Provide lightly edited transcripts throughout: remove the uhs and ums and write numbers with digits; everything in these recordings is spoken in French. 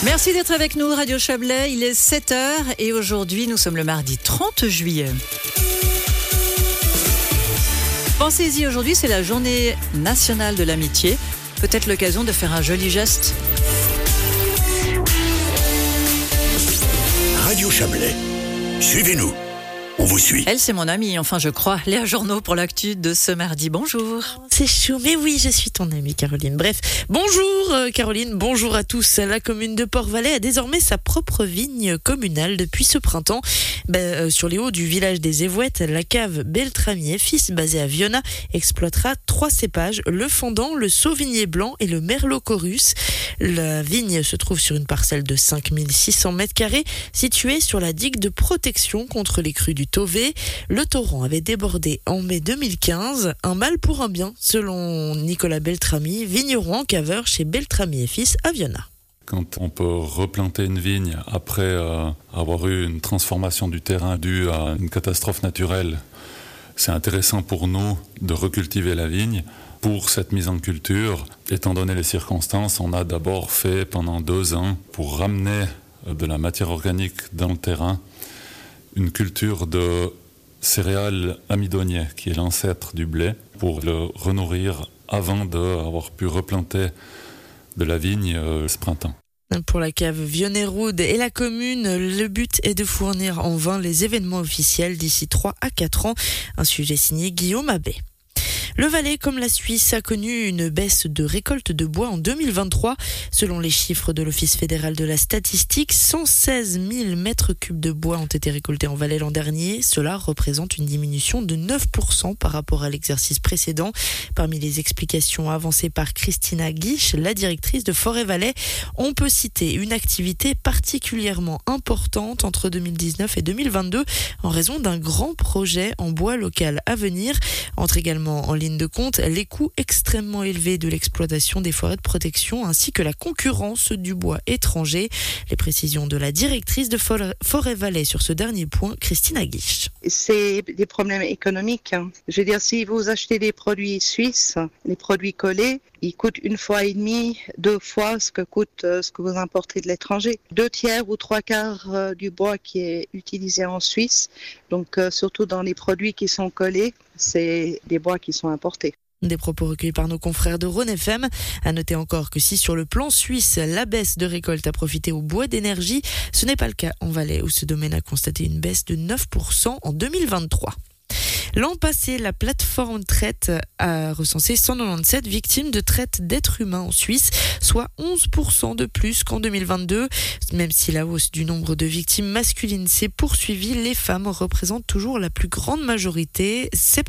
Merci d'être avec nous, Radio Chablais. Il est 7h et aujourd'hui, nous sommes le mardi 30 juillet. Pensez-y, aujourd'hui, c'est la journée nationale de l'amitié. Peut-être l'occasion de faire un joli geste. Radio Chablais, suivez-nous. On vous suit. Elle, c'est mon amie, enfin je crois. Léa Journaux pour l'actu de ce mardi. Bonjour. C'est chaud, mais oui, je suis ton amie Caroline. Bref, bonjour Caroline, bonjour à tous. La commune de Port-Valais a désormais sa propre vigne communale depuis ce printemps. Sur les hauts du village des Évouettes, la cave Beltrami et Fils, basée à Viona, exploitera 3 cépages, le fendant, le sauvigné blanc et le merlot chorus. La vigne se trouve sur une parcelle de 5600 m², située sur la digue de protection contre les crues du Tové. Le torrent avait débordé en mai 2015. Un mal pour un bien, selon Nicolas Beltrami, vigneron en caveur chez Beltrami et Fils à Viona. Quand on peut replanter une vigne après avoir eu une transformation du terrain due à une catastrophe naturelle, c'est intéressant pour nous de recultiver la vigne. Pour cette mise en culture, étant donné les circonstances, on a d'abord fait pendant 2 ans, pour ramener de la matière organique dans le terrain, une culture de céréales amidonniers, qui est l'ancêtre du blé, pour le renourrir avant d'avoir pu replanter de la vigne ce printemps. Pour la cave Vionney-Roude et la commune, le but est de fournir en vin les événements officiels d'ici 3 à 4 ans. Un sujet signé Guillaume Abbé. Le Valais, comme la Suisse, a connu une baisse de récolte de bois en 2023. Selon les chiffres de l'Office fédéral de la statistique, 116 000 mètres cubes de bois ont été récoltés en Valais l'an dernier. Cela représente une diminution de 9% par rapport à l'exercice précédent. Parmi les explications avancées par Christina Guiche, la directrice de Forêt Valais, on peut citer une activité particulièrement importante entre 2019 et 2022 en raison d'un grand projet en bois local à venir. Entre également en ligne de compte les coûts extrêmement élevés de l'exploitation des forêts de protection ainsi que la concurrence du bois étranger. Les précisions de la directrice de Forêt Valais sur ce dernier point, Christina Guiche. C'est des problèmes économiques. Je veux dire, si vous achetez des produits suisses, les produits collés, ils coûtent 1,5 fois, 2 fois ce que coûte ce que vous importez de l'étranger. 2/3 ou 3/4 du bois qui est utilisé en Suisse, donc surtout dans les produits qui sont collés, c'est des bois qui sont importés. Des propos recueillis par nos confrères de Rhône FM. À noter encore que si sur le plan suisse, la baisse de récolte a profité au bois d'énergie, ce n'est pas le cas en Valais où ce domaine a constaté une baisse de 9% en 2023. L'an passé, la plateforme Traite a recensé 197 victimes de traite d'êtres humains en Suisse, soit 11% de plus qu'en 2022. Même si la hausse du nombre de victimes masculines s'est poursuivie, les femmes représentent toujours la plus grande majorité,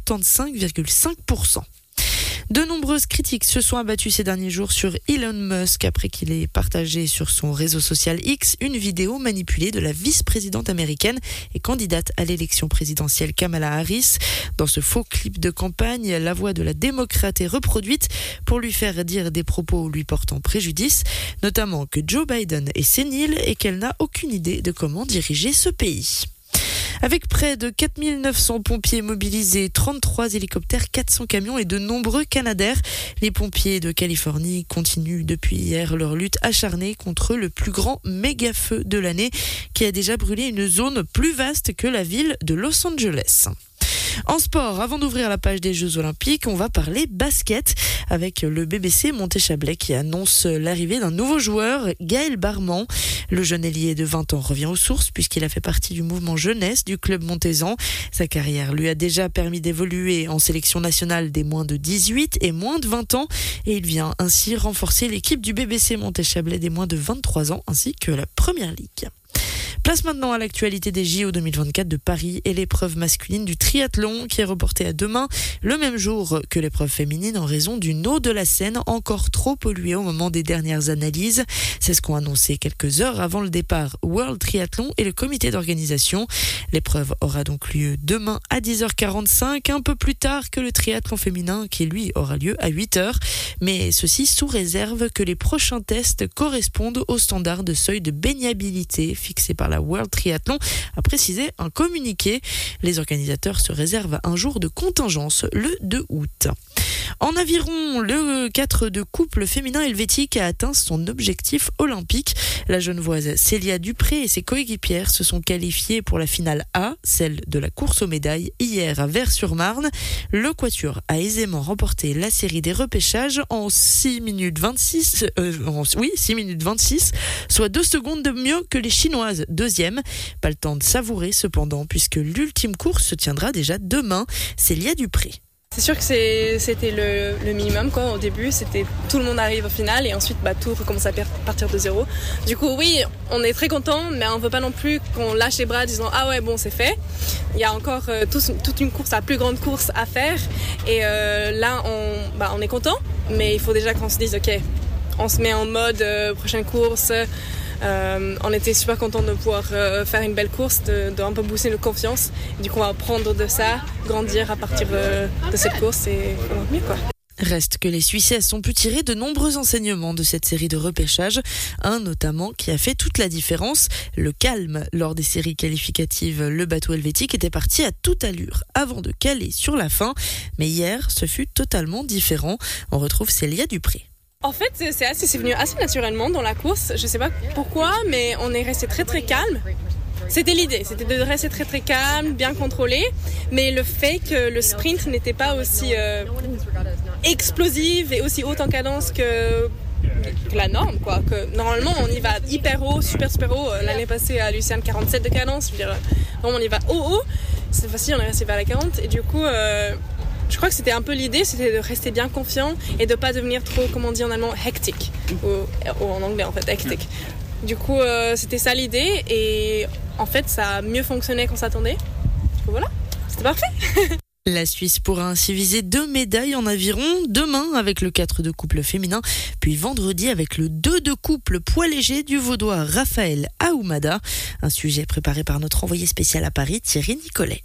75,5%. De nombreuses critiques se sont abattues ces derniers jours sur Elon Musk après qu'il ait partagé sur son réseau social X une vidéo manipulée de la vice-présidente américaine et candidate à l'élection présidentielle Kamala Harris. Dans ce faux clip de campagne, la voix de la démocrate est reproduite pour lui faire dire des propos lui portant préjudice, notamment que Joe Biden est sénile et qu'elle n'a aucune idée de comment diriger ce pays. Avec près de 4900 pompiers mobilisés, 33 hélicoptères, 400 camions et de nombreux Canadair, les pompiers de Californie continuent depuis hier leur lutte acharnée contre le plus grand méga-feu de l'année qui a déjà brûlé une zone plus vaste que la ville de Los Angeles. En sport, avant d'ouvrir la page des Jeux Olympiques, on va parler basket avec le BBC Monté-Chablais qui annonce l'arrivée d'un nouveau joueur, Gaël Barman. Le jeune ailier de 20 ans revient aux sources puisqu'il a fait partie du mouvement jeunesse du club montaisan. Sa carrière lui a déjà permis d'évoluer en sélection nationale des moins de 18 et moins de 20 ans et il vient ainsi renforcer l'équipe du BBC Monté-Chablais des moins de 23 ans ainsi que la Première Ligue. Place maintenant à l'actualité des JO 2024 de Paris et l'épreuve masculine du triathlon qui est reportée à demain, le même jour que l'épreuve féminine en raison d'une eau de la Seine encore trop polluée au moment des dernières analyses. C'est ce qu'ont annoncé quelques heures avant le départ World Triathlon et le comité d'organisation. L'épreuve aura donc lieu demain à 10h45, un peu plus tard que le triathlon féminin qui lui aura lieu à 8h. Mais ceci sous réserve que les prochains tests correspondent aux standards de seuil de baignabilité fixés par par la World Triathlon, a précisé un communiqué. Les organisateurs se réservent un jour de contingence le 2 août. En aviron, le 4 de couple féminin helvétique a atteint son objectif olympique. La Genevoise Célia Dupré et ses coéquipières se sont qualifiées pour la finale A, celle de la course aux médailles, hier à Vers-sur-Marne. Le quatuor a aisément remporté la série des repêchages en 6 minutes 26, soit 2 secondes de mieux que les Chinoises, deuxième. Pas le temps de savourer cependant, puisque l'ultime course se tiendra déjà demain. Célia Dupré. C'est sûr que c'était le minimum quoi. Au début, c'était tout le monde arrive au final et ensuite tout recommence à partir de zéro. Du coup, oui, on est très content, mais on veut pas non plus qu'on lâche les bras en disant ah ouais bon c'est fait. Il y a encore toute une course, la plus grande course à faire et là on est content, mais il faut déjà qu'on se dise ok, on se met en mode prochaine course. On était super contents de pouvoir faire une belle course, de un peu booster notre confiance. Du coup, on va prendre de ça, grandir à partir de cette course et on va mieux quoi. Reste que les Suissesses ont pu tirer de nombreux enseignements de cette série de repêchage. Un notamment qui a fait toute la différence, le calme lors des séries qualificatives. Le bateau helvétique était parti à toute allure avant de caler sur la fin. Mais hier, ce fut totalement différent. On retrouve Célia Dupré. En fait, c'est venu assez naturellement dans la course. Je sais pas pourquoi, mais on est resté très très calme. C'était l'idée, c'était de rester très très calme, bien contrôlé. Mais le fait que le sprint n'était pas aussi explosif et aussi haute en cadence que la norme, quoi. Que normalement, on y va hyper haut, super haut. L'année passée à Lucerne, 47 de cadence. Je veux dire, vraiment, on y va haut. Cette fois-ci, on est resté vers la 40. Et du coup... je crois que c'était un peu l'idée, c'était de rester bien confiant et de pas devenir trop, comment on dit en allemand, hectic, ou en anglais en fait, hectic. Du coup, c'était ça l'idée et en fait, ça a mieux fonctionné qu'on s'attendait. Du coup, voilà, c'était parfait. La Suisse pourra ainsi viser 2 médailles en aviron, demain avec le 4 de couple féminin, puis vendredi avec le 2 de couple poids léger du Vaudois Raphaël Aoumada. Un sujet préparé par notre envoyé spécial à Paris, Thierry Nicolet.